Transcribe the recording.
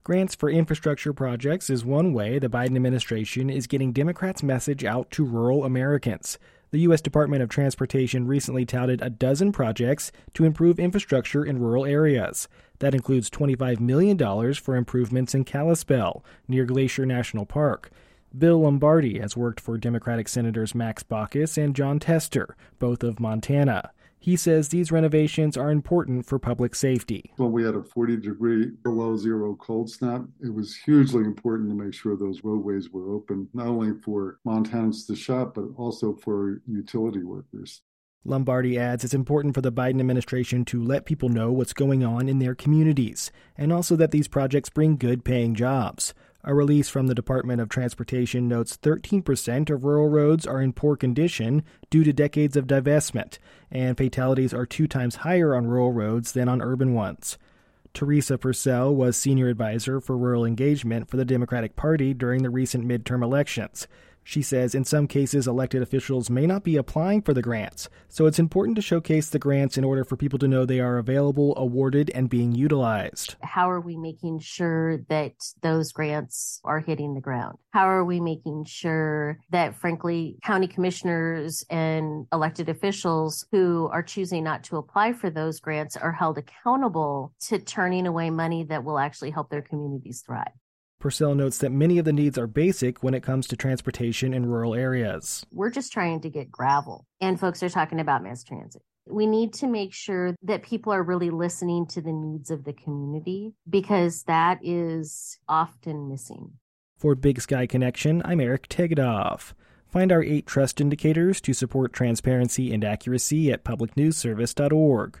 Grants for infrastructure projects is one way the Biden administration is getting Democrats' message out to rural Americans. The U.S. Department of Transportation recently touted a dozen projects to improve infrastructure in rural areas. That includes $25 million for improvements in Kalispell, near Glacier National Park. Bill Lombardi has worked for Democratic Senators Max Baucus and Jon Tester, both of Montana. He says these renovations are important for public safety. When we had a 40-degree below zero cold snap, it was hugely important to make sure those roadways were open, not only for Montanans to shop, but also for utility workers. Lombardi adds it's important for the Biden administration to let people know what's going on in their communities, and also that these projects bring good-paying jobs. A release from the Department of Transportation notes 13% of rural roads are in poor condition due to decades of divestment, and fatalities are 2 times higher on rural roads than on urban ones. Teresa Purcell was senior advisor for rural engagement for the Democratic Party during the recent midterm elections. She says in some cases elected officials may not be applying for the grants, so it's important to showcase the grants in order for people to know they are available, awarded, and being utilized. How are we making sure that those grants are hitting the ground? How are we making sure that, frankly, county commissioners and elected officials who are choosing not to apply for those grants are held accountable to turning away money that will actually help their communities thrive? Purcell notes that many of the needs are basic when it comes to transportation in rural areas. We're just trying to get gravel, and folks are talking about mass transit. We need to make sure that people are really listening to the needs of the community, because that is often missing. For Big Sky Connection, I'm Eric Tegedoff. Find our 8 trust indicators to support transparency and accuracy at publicnewsservice.org.